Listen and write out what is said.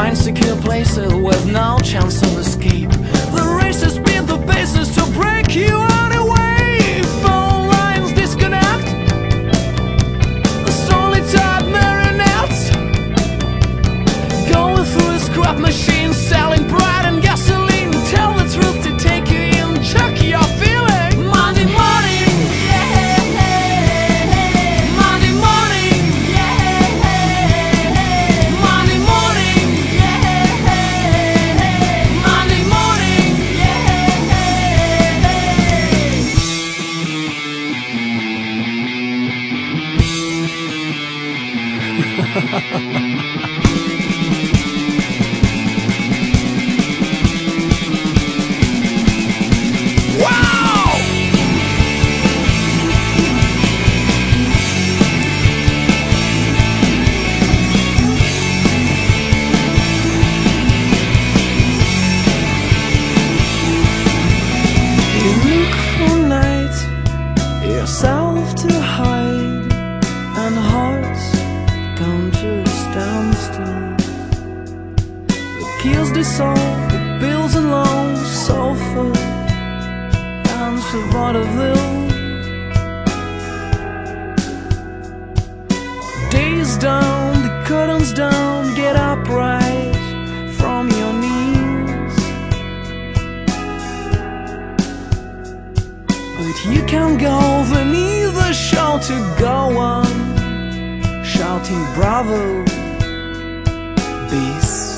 find secure places with no chance of escape. The races beat the paces to break you out away. Phone lines disconnect, the strongly tied marionettes going through a scrap machine, selling pride and gasoline. Tell the truth to take you in, check your feeling. Monday morning, Monday morning, Monday morning, Monday morning. Wow! You look for night, yourself to hide, and hearts come to a standstill. The keys dissolve, the bills and loans suffer and for vaudeville. Days down, the curtains down, get upright from your knees. But you can't go beneath the show to go on shouting bravo, beast.